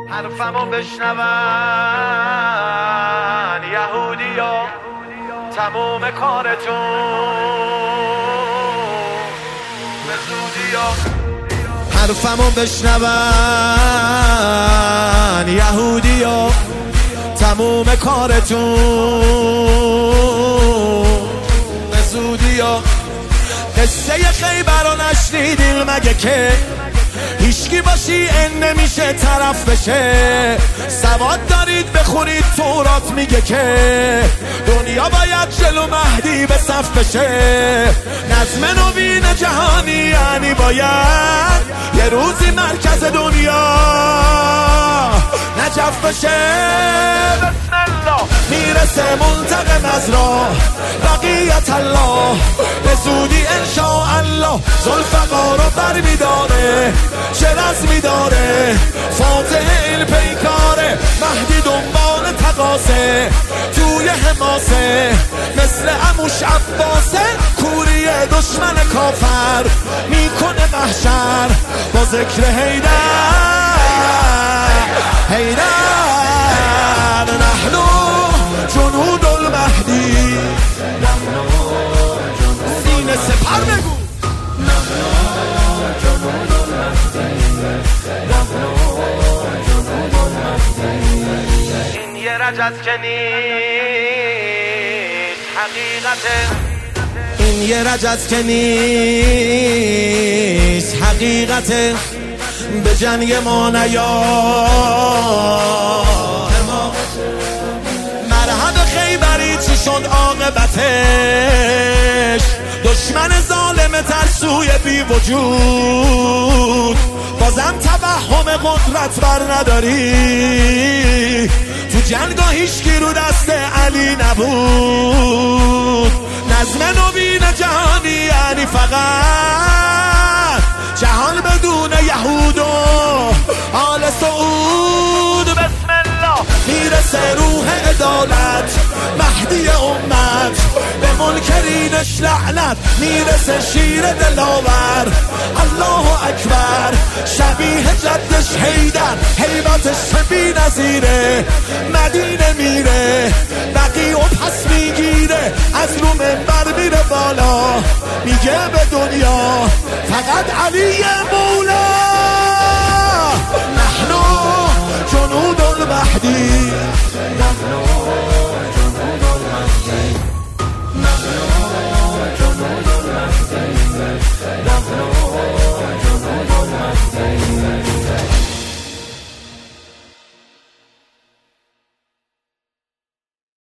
حرفمو بشنون یهودیا، تموم کارتون به زودیا. حرفمو بشنون یهودیا، تموم کارتون به زودیا. قصه خیبر رو نشنیدین مگه که هیچکی باشی این نمیشه طرف بشه؟ سواد دارید بخونید تورات میگه که دنیا باید جلو مهدی به صف بشه. نظم نوین جهانی یعنی باید یه روزی مرکز دنیا نجف بشه. بسم الله میرسه منتقم از راه بقیت الله، به زودی انشاءالله ذوالفقار رو بر میداره، چه رزمی داره فاتح این پیکاره. مهدی دنبال تقاسه توی حماسه، مثل عموش عباسه کوری دشمن کافر میکنه محشر با ذکر حیدر. حیدر نحنو جنود المهدی، سینه سپر بگو. این یه رجز که نیست حقیقته، این یه رجز که نیست حقیقته. به جنگ ما نیا مرحب خیبری چی شد عاقبتش؟ دشمن ظالم ترسوی بی وجود، بازم توهم قدرت بر نداری. تو جنگا هیچکی رو دست علی نبود. نظم نوین جهانی یعنی فقط جهان بدون یهود و آل سعود. بسم الله میرسه روح عدالت مهدی امت، به منکرینش لعنت میرسه شیر دلاور. الله اکبر شبیه جدش حیدر، هیبتش بی نظیره. مدینه میره بقیه و پس میگیره، از رو منبر میره بالا میگه به دنیا فقط علی مولا. نحنو جنود المهدی